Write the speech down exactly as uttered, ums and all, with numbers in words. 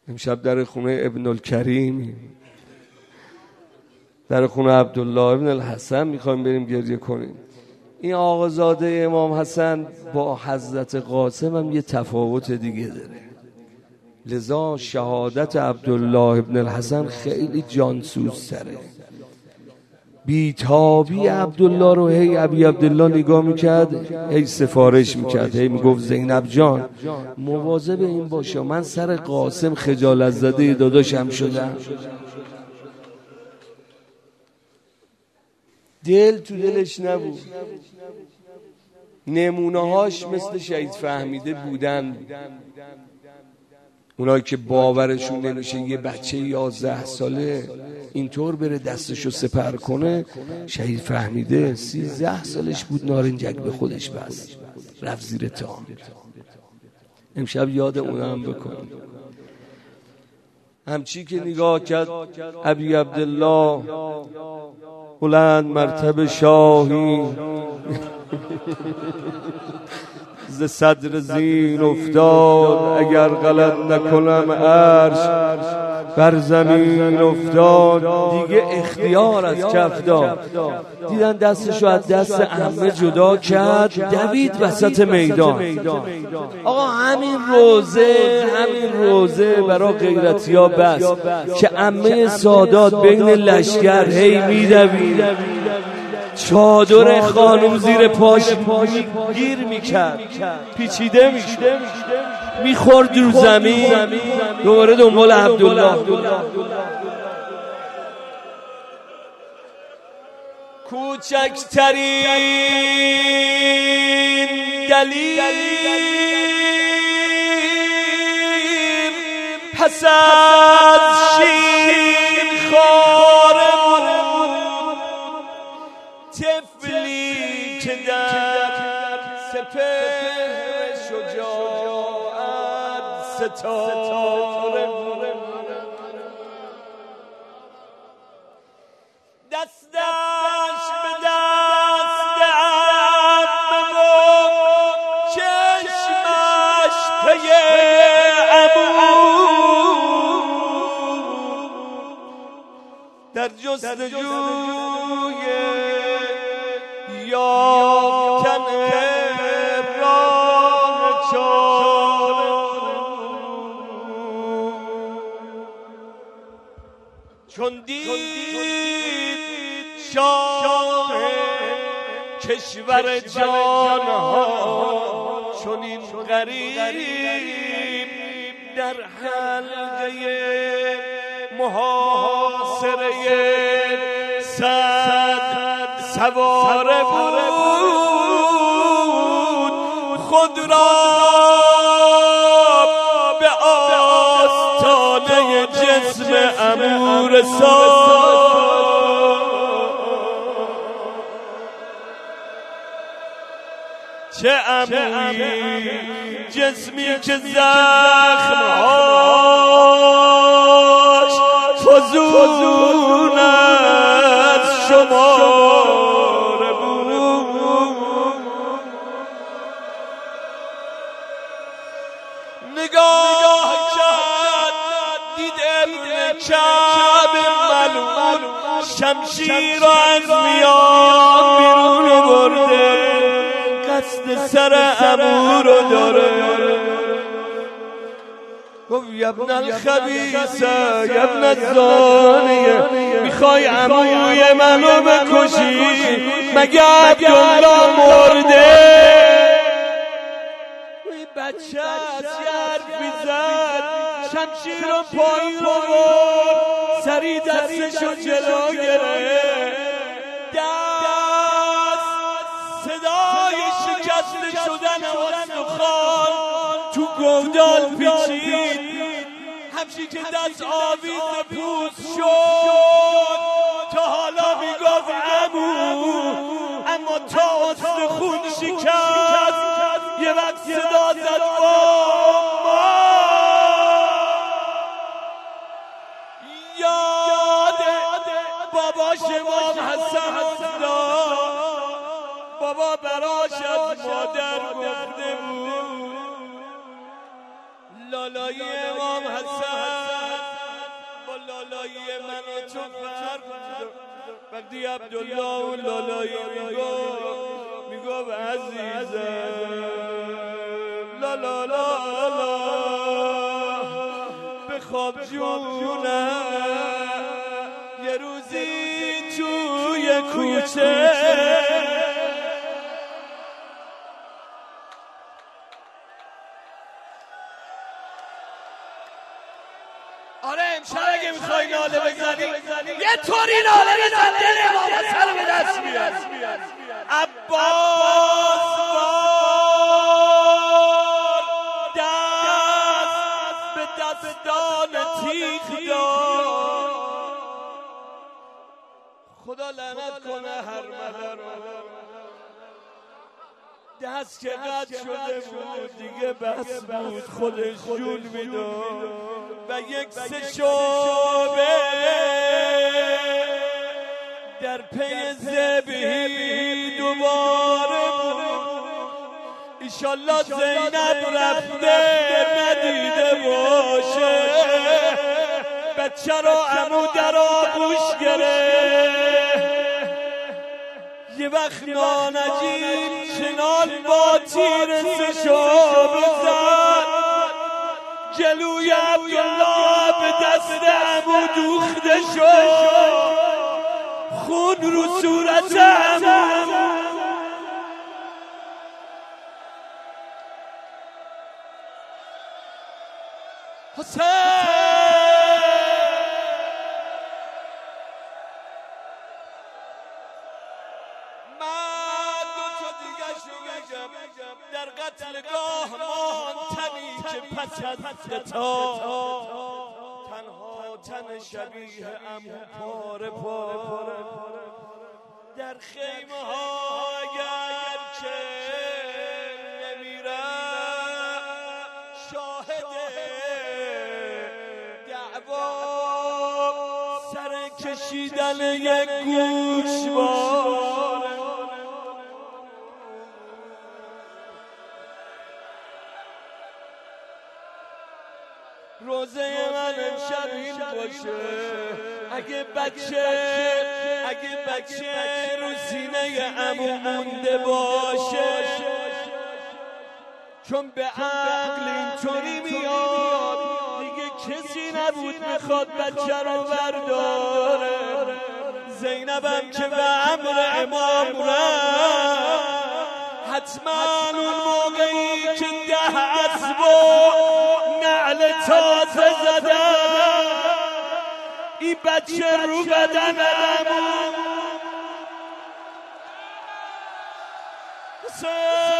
امشب در خونه ابن الکریم، در خونه عبدالله ابن الحسن میخوایم بریم گریه کنیم. این آقازاده امام حسن با حضرت قاسم هم یه تفاوت دیگه داره، لذا شهادت عبدالله ابن الحسن خیلی جانسوز تره. بیتابی عبدالله رو هی ابی عبدالله نگاه میکرد، هی سفارش میکرد، هی میگفت زینب جان مواظب این باشه، من سر قاسم خجالت زده داداشم شدم. دل تو دلش نبود. نمونه هاش مثل شهید فهمیده بودن، اونایی که باورشون نمیشه یه بچه یازده ساله اینطور بره دستشو سپر کنه. شهید فهمیده سیزده سالش بود، نارنجک به خودش بست رفت زیر تام. امشب یاد اونم بکن. همچی که نگاه کرد ابی عبدالله بلند مرتبه شاهی ز صدر زین افتاد، اگر غلط نکنم عرش بر زمین افتاد. دیگه اختیار از کف داد، دیدن دستشو از دست عمه جدا کرد، دوید وسط میدان. آقا همین روزه همین روزه برای غیرتیا بس که عمه سادات بین لشکر هی میدوید، چادر خانوم زیر پاش گیر میکرد، پیچیده میشد، میخورد رو زمین، دوباره دنبال عبدالله. کوچکترین دلیل پس از شیر خواره طفلی که در سپهر شجاعت ستاره، دستش به دست عمه و چشمش پی عمو، در جستجوی یافتن راه چاره، چون دید شاه کشور جانها چون این غریب در حلقه محاصره صد سواره بود، خود را به آستانه جسم عمو رساند. چه عمویی جسمی که زخمهاش فزون از شمار بود، نگاه کرد دید ابن کعب ملعون شمشیر را از میان بیرون برده، قصد سر عمو رو داره. گفت یبن الخبیثه یبن الزانیه، میخوای عموی منو بکشی؟ مگه عبدالله مرده؟ این بچه از حرفی زد، شمشیر رو پایین رو برد، سری دستشو جلو گرفت، دست صدای شکسته شدن استخوان تو گودال پیچید. همچی که دست آویز پوست شد تا حالا میگفت عمو، اما تا استخون شکست یه وقت صدا زد آما. یاد باباش امام حسن افتاد، بابا براش از مادر گفته بود لالای امام حسن من و تو فرق وقتی عبدالله و لالایی میگو میگو عزیزم لا لا لا لا بخواب جونم یه روزی توی کوچه آره امشب اگه میخوای ناله بزنی یه طوری ناله بزن دل امام حسن رو به دست بیار عباس بار دست به دستان تیغ دار خدا لعنت کنه هر مدر دست که قد شده بود دیگه بس بود خودش جون میداد و یک سه شعبه در پی ذبحی دوباره بود ایشالله زینب رفته ندیده باشه بچه رو عمو در آغوش گرفت یه وقت نانجیب چنان با تیر سشاب زد جلوی عبدالله به دست عمو دوخته شد خون رو صورت عمو حسین در قتلگاه ماندنی که پس از قتال تنها تن شبیه عمو پاره پاره در خیمه ها اگر که نمیرم شاهد دعوا سر کشیدن یک گوشواره روزه من امشب این باشه اگه بچه اگه بچه رو سینه عمو مونده باشه چون به عقل اینطوری میاد دیگه کسی نبود میخواد بچه رو برداره زینبم که به امر امام رفت حتما اون موقعی که ده اسب نعل تازه زدن این بچه رو بدنم حسین